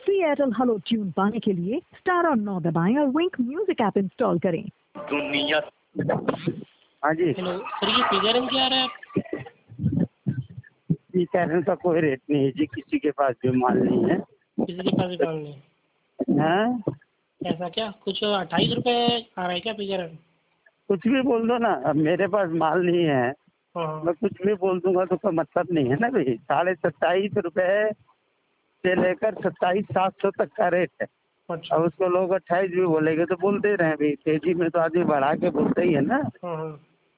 Free Airtel hello tune पाने के लिए स्टार और 9 दबाएं और विंक म्यूजिक ऐप इंस्टॉल करें। दुनिया। हाँ जी। हेलो सर, ये पिज्जा रंग क्या आ रहा है? पिज्जा रंग का कोई रेट नहीं है जी, किसी के पास भी माल नहीं है। किसी के पास भी माल नहीं? हाँ, ऐसा क्या? कुछ 28 रुपए आ रहा है क्या पिज्जा रंग? कुछ भी बोल दो ना, अब मेरे पास माल नहीं है, हाँ। मैं कुछ भी बोल दूंगा तो कोई मतलब नहीं है ना भाई। 27.5 रुपए से लेकर 27,700 तक का रेट है। अच्छा। अब उसको लोग 28 भी बोलेंगे तो बोलते रहे भाई, तेजी में तो आदमी बढ़ा के बोलते ही है ना। हाँ।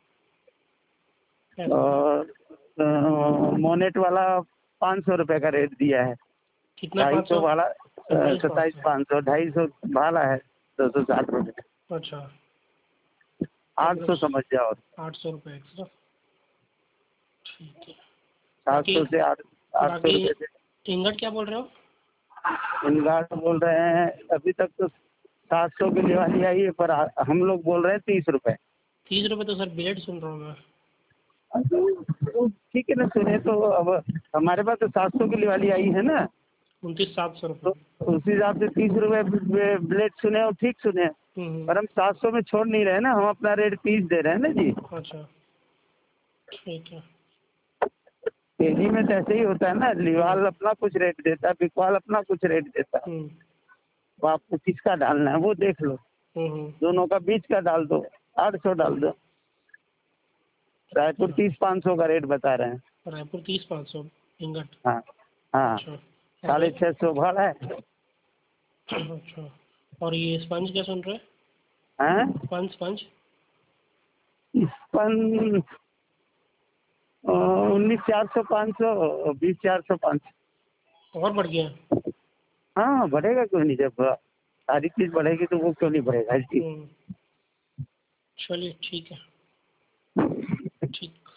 ऐसा और मोनेट वाला 500 रुपए का रेट दिया है। कितना? 250 500? वाला 27,500। 27,500, 250 भाड़ा है 260 रुपए। अच्छा, 800 समझ जाओ। 800 रुपये एक्स्ट्रा। ठीक है। 700 से 800 बाकी रुपए से। इंगट क्या बोल रहे हो? इनगार्ड बोल रहे हैं अभी तक तो 700 की दिवाली आई है, पर हम लोग बोल रहे हैं 30 रुपए। 30 रुपये तो सर बिलेट सुन रहा हूँ मैं। तो ठीक है ना, सुने तो। अब हमारे पास तो 700 की दिवाली आई है ना, 29,700 तो रुपये। उस हिसाब से 30 रुपए ब्लेड सुने और ठीक सुने। पर हम 700 में छोड़ नहीं रहे ना, हम अपना रेट 30 दे रहे हैं ना जी। अच्छा, ठीक है। तेजी में तो ऐसे ही होता है ना, लिवाल अपना कुछ रेट देता है, बिकवाल अपना कुछ रेट देता है। तो आपको किसका डालना है वो देख लो, दोनों का बीच का डाल दो, 800 डाल दो। रायपुर 30-500 का रेट बता रहे हैं। रायपुर 30-500 इंगट। हाँ हाँ। अच्छा। 650 भाड़ा है। अच्छा, और ये स्पंज क्या सुन रहे हैं? हैं? Sponge sponge 19,400 500, 20,400 500। और बढ़ गया? हाँ बढ़ेगा क्यों नहीं, जब सारी चीज बढ़ेगी तो वो क्यों नहीं बढ़ेगा जी। चलिए ठीक है। ठीक।